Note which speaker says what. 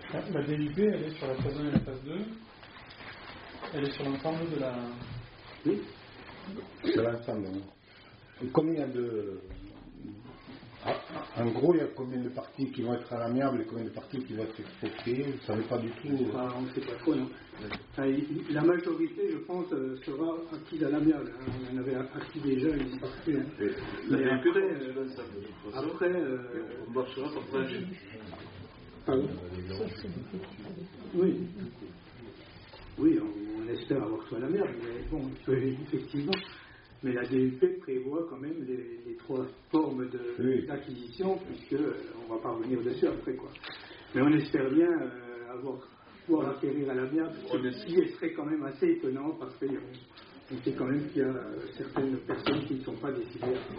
Speaker 1: La DIP, elle est sur la phase 1 et la phase 2. Elle est sur l'ensemble de la...
Speaker 2: Oui, sur l'ensemble. Combien de... En gros, il y a combien de parties qui vont être à l'amiable et combien de parties qui vont être expropriées? Vous ne savez pas du tout.
Speaker 3: On ne sait pas trop, non. La majorité, je pense, sera acquise à l'amiable. On en avait acquis déjà une partie. Mais après,
Speaker 4: on marchera par principe.
Speaker 3: Pardon? Oui. Oui, on espère avoir tout à l'amiable, mais bon, effectivement. Mais la DUP prévoit quand même les trois formes d'acquisition, puisque on ne va pas revenir dessus après, quoi. Mais on espère bien pouvoir acquérir à l'amiable, ce qui serait quand même assez étonnant, parce qu'on sait quand même qu'il y a certaines personnes qui ne sont pas décidées